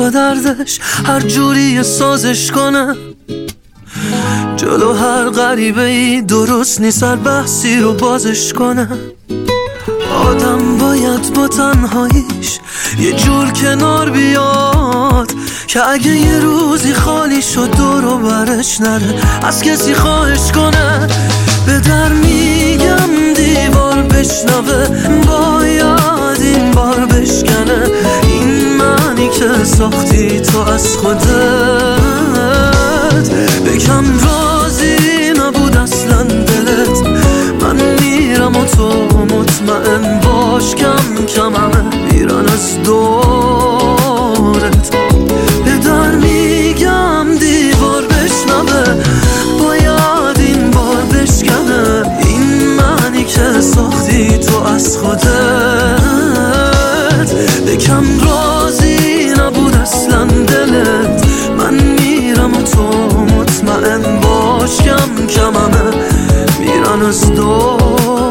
با دردش هر جوری سازش کنه. جلو هر غریبه ای درست نیست هر بحثی رو بازش کنه. آدم باید با تنهاییش یه جور کنار بیاد که اگه یه روزی خالی شد دور و برش نره از کسی خواهش کنه. به در میگم دیوار بشنوه، باید این بار بشکنه. این معنی که ساختی تو از خودت، بگم راضی نبود اصلا دلت. من میرم و تو مطمئن باش کم کم همه میرن از دورت. به در میگم دیوار بشنوه، باید این بار بشکنه. این معنی که ساختی تو از خودت، بگم راضی نبود اصلا دلت. من میرم و تو مطمئن باش کم کم همه میرن از دورت.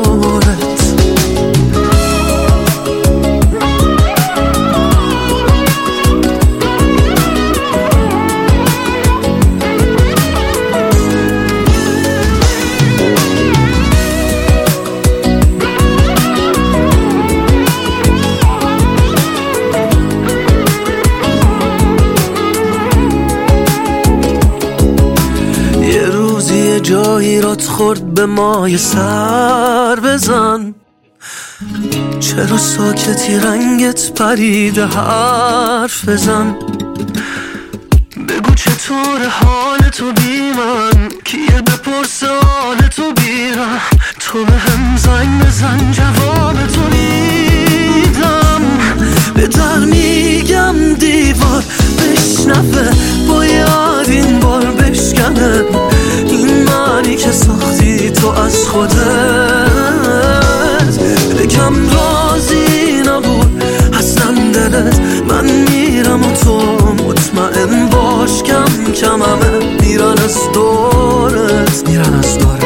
جایی رات خورد به مای سر بزن. چرا ساکتی رنگت پریده حرف بزن. بگو چطور حال تو بی من، کیه بپرسه حال تو بیرم. تو به هم زنگ بزن جواب تو میدم. به در میگم دیوار بشنفه، باید این بار بشکنه. این معنی که ساختی تو از خودت، بگم راضی نبود اصلا دلت. من میرم و تو مطمئن باش کم کم همه میرن از دورت، میرن از دورت.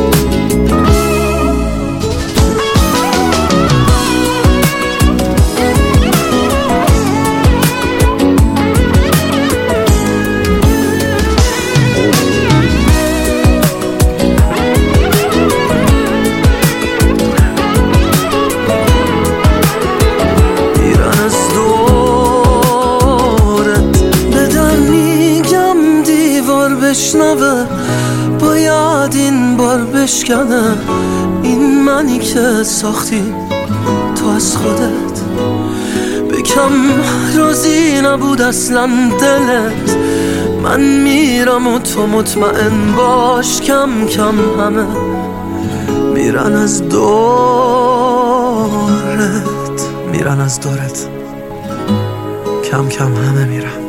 بشنوه، باید این بار بشکنه. این منی که ساختی تو از خودت، بکم راضی نبود اصلا دلت. من میرم و تو مطمئن باش کم کم همه میرن از دورت، میرن از دورت. کم کم همه میرن.